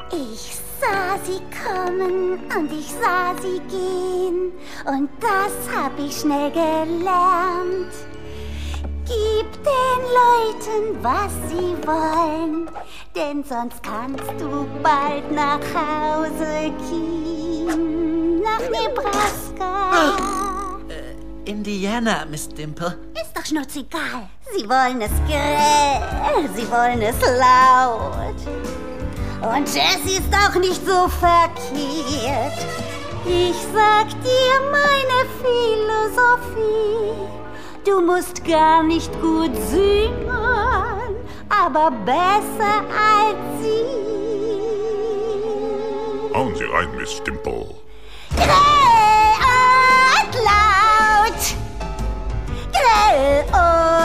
Ich sah sie kommen und ich sah sie gehen, und das hab ich schnell gelernt. Gib den Leuten, was sie wollen, denn sonst kannst du bald nach Hause gehen, nach Nebraska. Indiana, Miss Dimple. Ist doch schnurzegal. Sie wollen es grell, sie wollen es laut. Und Jessie ist auch nicht so verkehrt. Ich sag dir meine Philosophie: Du musst gar nicht gut singen, aber besser als sie. Hauen Sie rein, Miss Dimple. Grell und laut, grell und